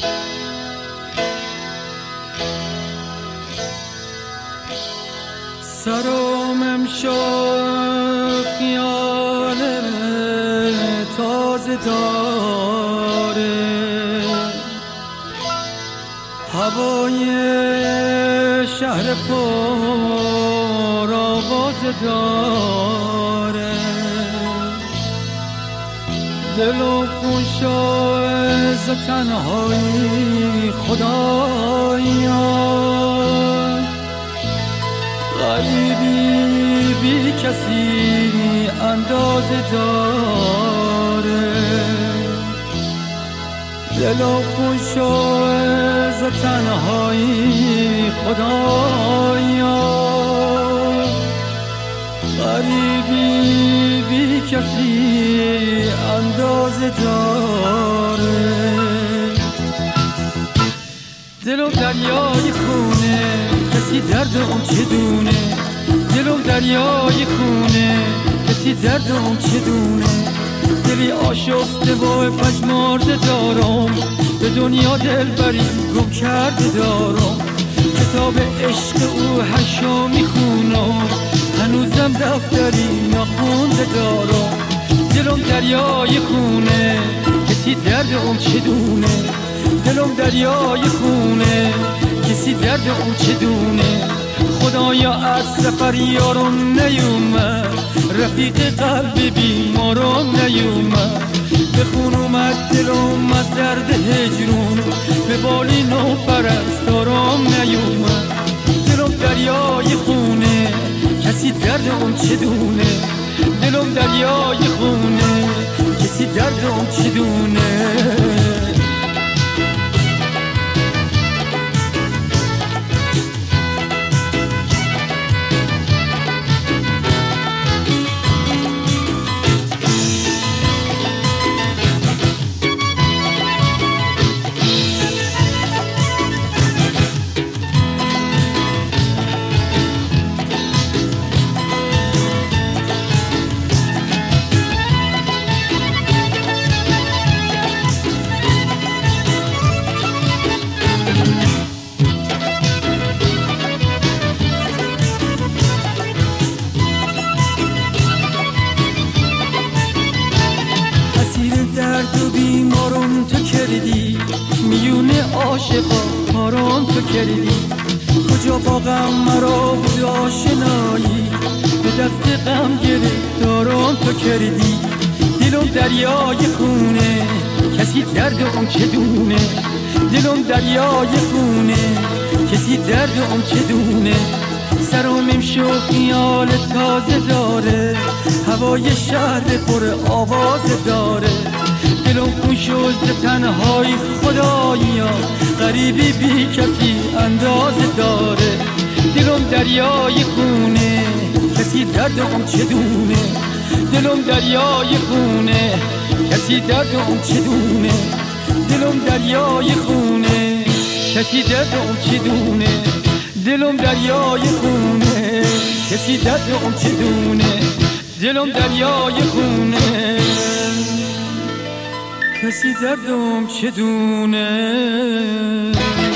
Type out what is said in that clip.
سرم امشب خیال تازه داره، هوای شهر پر آوازه داره، دل و خون شاز تنهایی خدایا، غریبی بی کسی اندازه داره، دل و خون شاز تنهایی خدایا، غریبی بی کسی اندازه داره، دلم دریای خونه کسی درد اون چه دونه، دلم دریای خونه کسی درد اون چه دونه، دلی آشفته و پژمرده دارم، به دنیا دلبری گم کرده دارم، کتاب عشق او هشو میخونم، هنوزم دفتری نخونده دارم، دلم دریای خونه کسی درد اون چه دونه، دلم دریای خونه کسی درد اون چه دونه، خدایا از سفر یارم نیومد، رفیق قلب بیمارم نیومد، به خون اومد دلم از درد هجرون، به بالین و پرستارم نیومد، دلم دریای خونه کسی درد اون چه دونه، دلم دریای خونه کسی درد اون چه دونه. درد و بیمارم تو کردی، میونه عاشقا کارم تو کردی، کجا با غم مرا بود آشنایی، به دست غم گرفتارم تو کردی، دلم دریای خونه کسی درد اون چه دونه، دلم دریای خونه کسی درد اون چه دونه، سرم امشب خیال تازه داره، هوای شهر پر آواز داره، دلم خون شد تنهایی خدایا، غریبی بی کسی اندازه داره، دلم دریای خونه کسی درد اون چه دونه، دلم دریای خونه کسی درد اون چه دونه، دلم دریای خونه کسی درد اون چه دونه، دلم دریای خونه کسی درد اون چه دونه، دلم دریای خونه کسی دردم چه دونه.